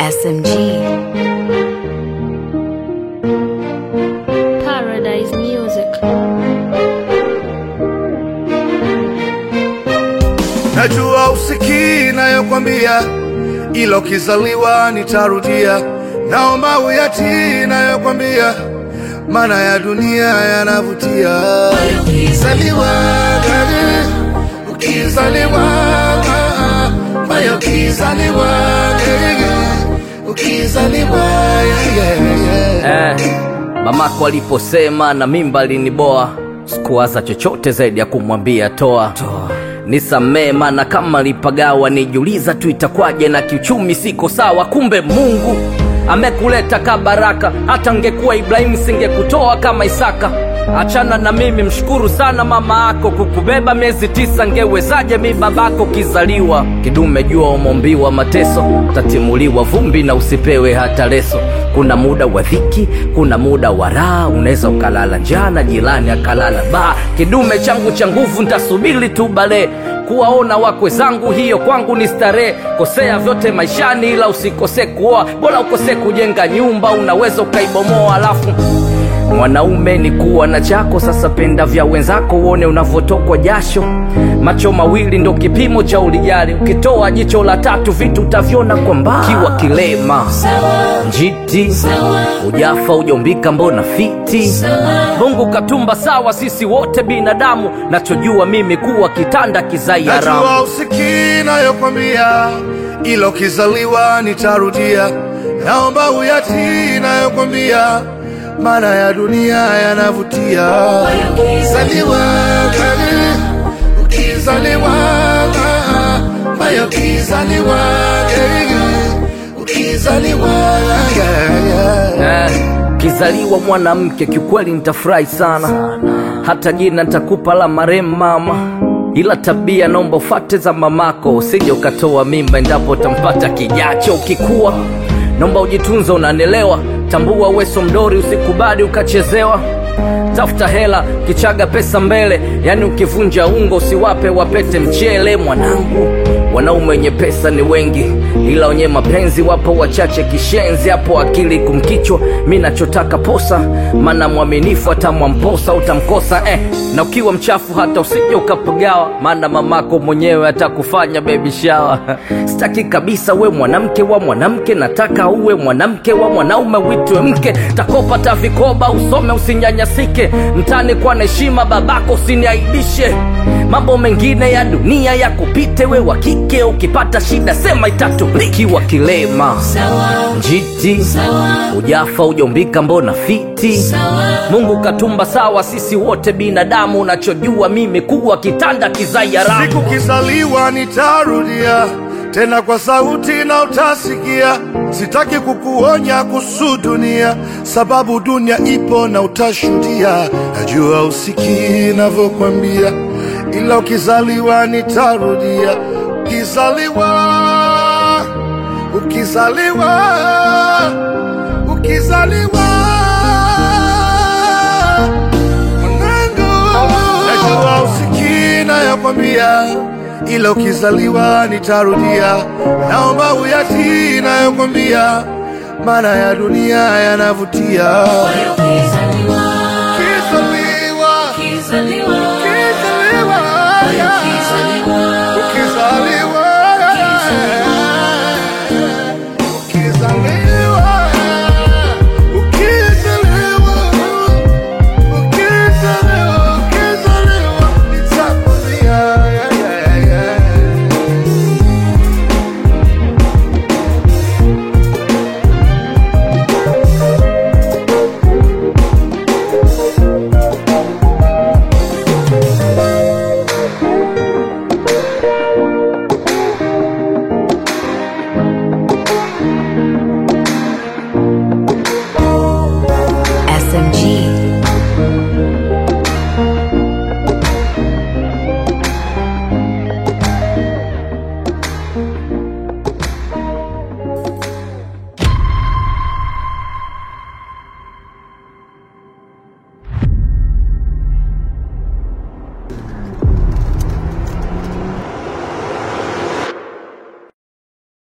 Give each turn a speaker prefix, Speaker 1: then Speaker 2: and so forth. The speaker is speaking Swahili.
Speaker 1: SMG.
Speaker 2: Paradise Music.
Speaker 3: Najua usikii nayokwambia, ila ukizaliwa nitarudia. Naomba uyatii nayokwambia, maana ya dunia yanavutia. Ukizaliwa, ukizaliwa, ukizaliwa,
Speaker 4: Mamako aliposema na mimba aliniboa, sikuwaza chochote zaidi ya kumwambia toa. Nisamee maana kama lipagawa, nijuliza tu itakwaje na kiuchumi siko sawa. Kumbe Mungu amekuleta kabaraka, hata ngekuwa Ibrahimu singekutoa kama Isaka. Achana na mimi, mshukuru sana mama yako, kukubeba miezi 9 ngewezaje mi babako. Kizaliwa kidume jua umombiwa mateso, tatimuliwa vumbi na usipewe hata leso. Kuna muda wa dhiki, kuna muda wa raha, unaweza ukalala njana jirani akalala baa. Kidume changu cha nguvu ntasubiri tu bale, kuwaona wakwe zangu hiyo kwangu ni starehe. Kosea vyote maishani ila usikose kuoa, bora ukose kujenga nyumba unaweza ukaibomoa. Alafu mwanaume ni kuwa na chako, sasa penda vya wenzako uone unavotokwa jasho. Macho mawili ndo kipimo cha ulijali, ukitoa jicho la tatu vitu utaviona kwa mbali. Kiwa kilema njiti, ujafa ujombika mbona fiti. Mungu katumba sawa sisi wote binadamu, nachojua mimi kuwa kitanda kizai haramu.
Speaker 3: Najua usikii nayokwambia, ila ukizaliwa nitarudia. Naomba uyatii nayokwambia, maana ya dunia yanavutia. Ukizaliwa, ukizaliwa, ukizaliwa,
Speaker 4: Kizaliwa mwanamke kiukweli nitafurahi sana, hata jina nitakupa la marehemu mama. Ila tabia naomba ufate za mamako, usije ukatoa mimba endapo utampata kijacho. Ukikuwa naomba ujitunze, unanelewa. Tambua weso mdori, usikubali ukachezewa. Tafuta hela, kichaga pesa mbele, yani ukivunja ungo usiwape wapete mchele. Mwanangu, wanaume wenye pesa ni wengi, ila wenye mapenzi wapo wachache kishenzi. Hapo akili kumkichwa, mi nachotaka posa, maana mwaminifu atamwamposa utamkosa. Na ukiwa mchafu hata usije ukapagawa, maana mamako mwenyewe atakufanya baby shower. Sitaki kabisa we mwanamke wa mwanamke, nataka uwe mwanamke wa mwanaume uitwe mke. Takopata vikoba usome usinyanyasike, mtani kwa heshima babako usiniaibishe. Mambo mengine ya dunia ya kupite, we wa kike ukipata shida sema itatuliki. Wa kilema njiti, ujafa ujombika mbona fiti. Mungu katumba sawa sisi wote binadamu, nachojua mimi kuwa kitanda kizai haramu.
Speaker 3: Siku kizaliwa nitarudia tena kwa sauti na utasikia. Sitaki kukuonya kuhusu dunia, sababu dunia ipo na utashuhudia. Najua usikii navyokwambia, ila ukizaliwa nitarudia. Ukizaliwa, ukizaliwa, ukizaliwa, mwanangu. Najua usikii nayokwambia, ila ukizaliwa nitarudia. Naomba uyatii nayokwambia, maana ya dunia yanavutia.
Speaker 2: Ukizaliwa